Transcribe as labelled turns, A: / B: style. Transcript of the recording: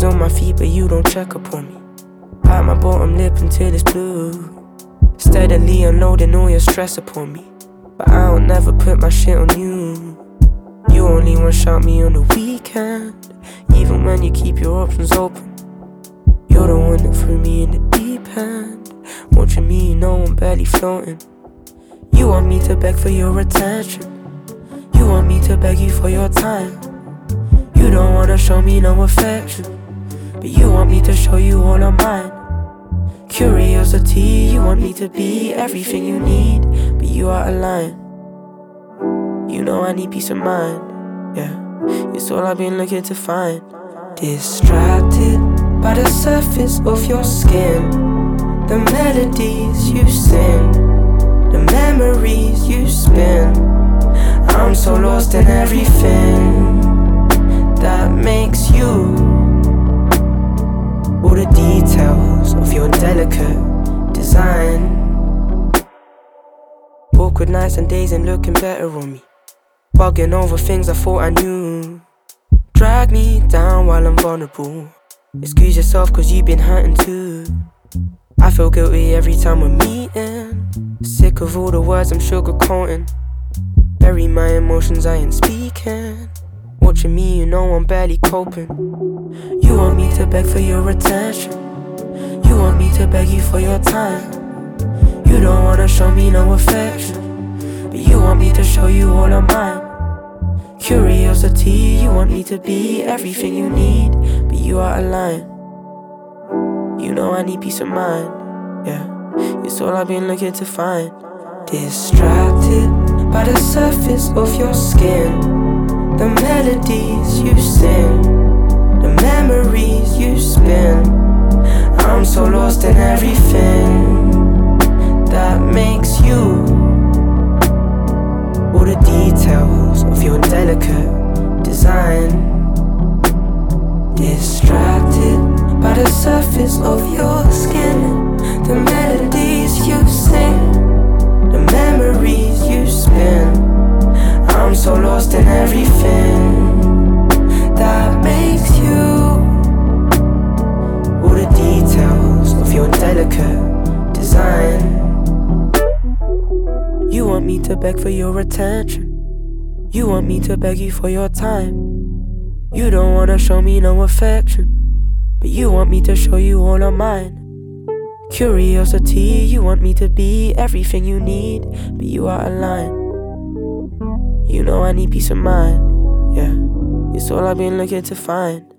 A: Bruises on my feet, but you don't check up on me. Bite my bottom lip until it's blue. Steadily unloading all your stress upon me, but I don't never put my shit on you. You only one shot me on the weekend, even when you keep your options open. You're the one that threw me in the deep end. Watching me, you know I'm barely floating. You want me to beg for your attention. You want me to beg you for your time. You don't wanna show me no affection, but you want me to show you all of mine. Curiosity, you want me to be everything you need, but you are a line. You know I need peace of mind, yeah. It's all I've been looking to find. Distracted by the surface of your skin, the melodies you sing, the memories you spin. I'm so lost in everything that makes you. All the details of your delicate design. Awkward nights and days ain't looking better on me. Bugging over things I thought I knew. Drag me down while I'm vulnerable. Excuse yourself cause you've been hurting too. I feel guilty every time we're meeting. Sick of all the words I'm sugarcoating. Bury my emotions, I ain't speaking. Watching me, you know I'm barely coping. You want me to beg for your attention. You want me to beg you for your time. You don't wanna show me no affection, but you want me to show you all of mine. Curiosity, you want me to be everything you need, but you are a line. You know I need peace of mind, yeah. It's all I've been looking to find. Distracted by the surface of your skin, the melodies you sing, the memories you spin. I'm so lost in everything that makes you. All the details of your delicate design. Distracted by the surface of your skin, the melodies you sing, the memories you spin. I'm so lost in everything that makes you. All the details of your delicate design. You want me to beg for your attention. You want me to beg you for your time. You don't wanna show me no affection, but you want me to show you all of mine. Curiosity, you want me to be everything you need, but you are a line. You know I need peace of mind, yeah. It's all I've been looking to find.